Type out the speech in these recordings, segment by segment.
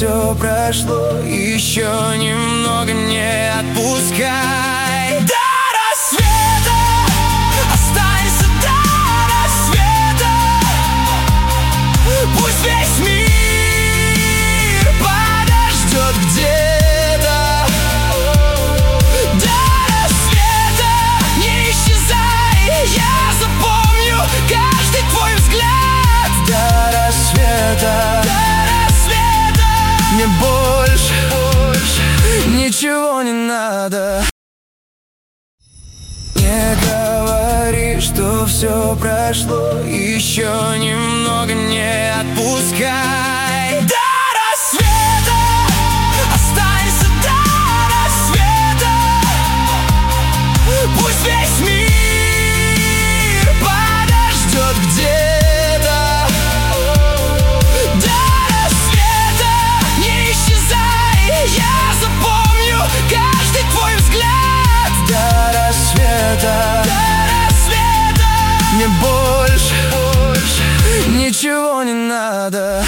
все прошло, еще немного не отпускай. До рассвета останься, до рассвета. Пусть весь мир подождет где-то. До рассвета не исчезай, я запомню каждый твой взгляд. До рассвета, мне больше ничего не надо. Не говори, что все прошло, еще немного не отпускай. До рассвета останься, до рассвета. Пусть весь мир подождет где-то. Я запомню каждый твой взгляд. До рассвета, мне больше ничего не надо.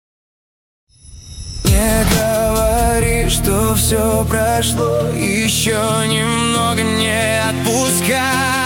Не говори, что все прошло, еще немного не отпускай.